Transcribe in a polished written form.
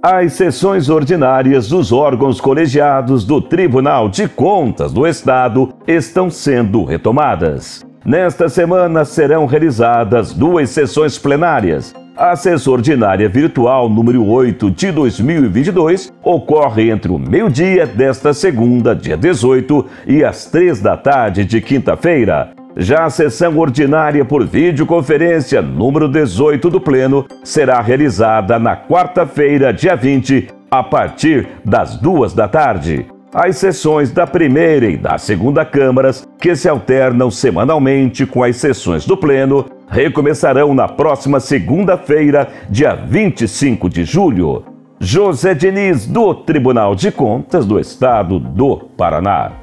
As sessões ordinárias dos órgãos colegiados do Tribunal de Contas do Estado estão sendo retomadas. Nesta semana serão realizadas 2 sessões plenárias. A sessão ordinária virtual número 8 de 2022 ocorre entre o meio-dia desta segunda, dia 18, e as 3 da tarde de quinta-feira. Já a sessão ordinária por videoconferência número 18 do Pleno será realizada na quarta-feira, dia 20, a partir das 2 da tarde. As sessões da primeira e da segunda câmaras, que se alternam semanalmente com as sessões do Pleno, recomeçarão na próxima segunda-feira, dia 25 de julho. José Diniz, do Tribunal de Contas do Estado do Paraná.